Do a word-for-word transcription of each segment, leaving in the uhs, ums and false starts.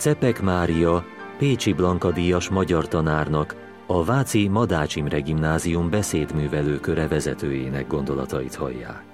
Czepek Mária, Pécsi Blanka díjas magyar tanárnak, a váci Madács Imre Gimnázium beszédművelő köre vezetőjének gondolatait hallják.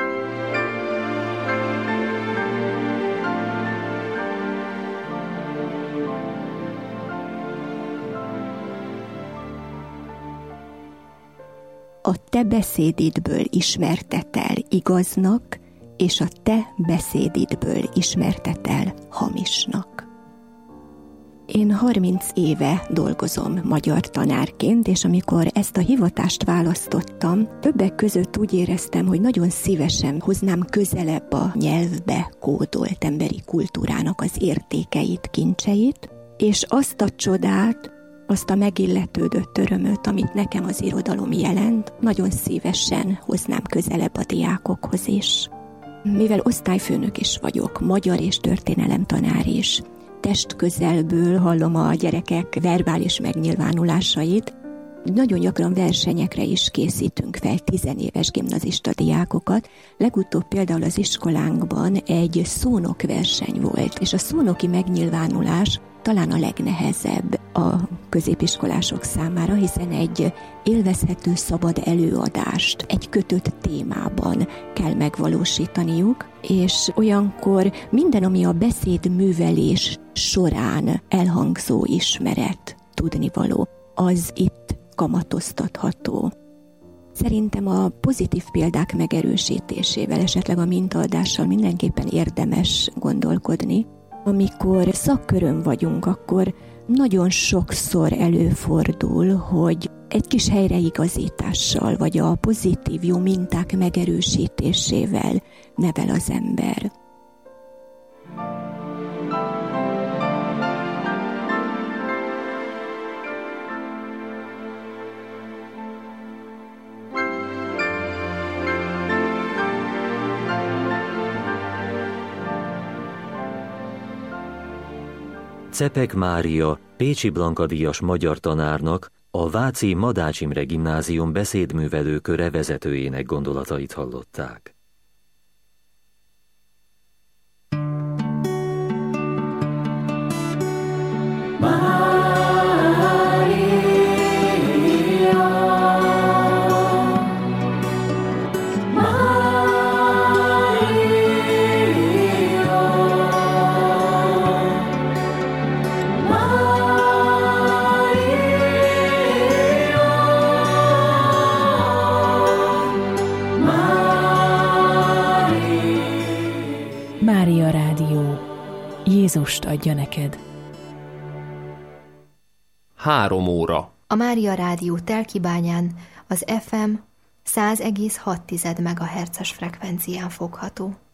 A te beszédidből ismertetel igaznak, és a te beszédidből ismertetel hamisnak. Én harminc éve dolgozom magyar tanárként, és amikor ezt a hivatást választottam, többek között úgy éreztem, hogy nagyon szívesen hoznám közelebb a nyelvbe kódolt emberi kultúrának az értékeit, kincseit, és azt a csodát, azt a megilletődött örömöt, amit nekem az irodalom jelent, nagyon szívesen hoznám közelebb a diákokhoz is. Mivel osztályfőnök is vagyok, magyar és történelem tanár is, testközelből hallom a gyerekek verbális megnyilvánulásait, nagyon gyakran versenyekre is készítünk fel tizenéves gimnazista diákokat. Legutóbb például az iskolánkban egy szónokverseny volt, és a szónoki megnyilvánulás talán a legnehezebb a középiskolások számára, hiszen egy élvezhető szabad előadást egy kötött témában kell megvalósítaniuk, és olyankor minden, ami a beszédművelés során elhangzó ismeret, tudnivaló, az itt kamatoztatható. Szerintem a pozitív példák megerősítésével, esetleg a mintaadással mindenképpen érdemes gondolkodni. Amikor szakkörön vagyunk, akkor nagyon sokszor előfordul, hogy egy kis helyreigazítással, vagy a pozitív jó minták megerősítésével nevel az ember. Czepek Mária, Pécsi Blanka díjas magyar tanárnak, a váci Madács Imre Gimnázium beszédművelő köre vezetőjének gondolatait hallották. Mária Rádió. Jézust adja neked. Három óra. A Mária Rádió Telkibányán az ef em száz egész hat megahertzes frekvencián fogható.